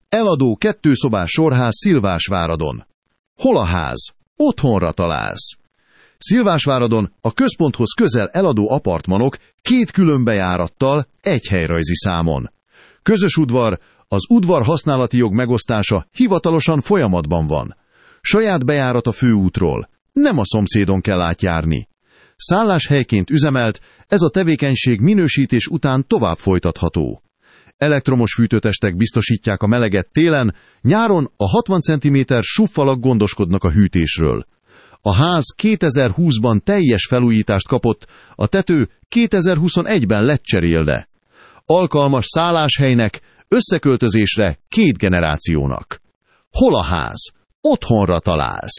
Eladó 2 szobás sorház Szilvásváradon. Hol a ház? Otthonra találsz. Szilvásváradon a központhoz közel eladó apartmanok 2 külön bejárattal, 1 helyrajzi számon. Közös udvar, az udvar használati jog megosztása hivatalosan folyamatban van. Saját bejárat a főútról, nem a szomszédon kell átjárni. Szálláshelyként üzemelt, ez a tevékenység minősítés után tovább folytatható. Elektromos fűtőtestek biztosítják a meleget télen, nyáron a 60 cm suffalak gondoskodnak a hűtésről. A ház 2020-ban teljes felújítást kapott, a tető 2021-ben lett cserélve. Alkalmas szálláshelynek, összeköltözésre 2 generációnak. Hol a ház? Otthonra találsz.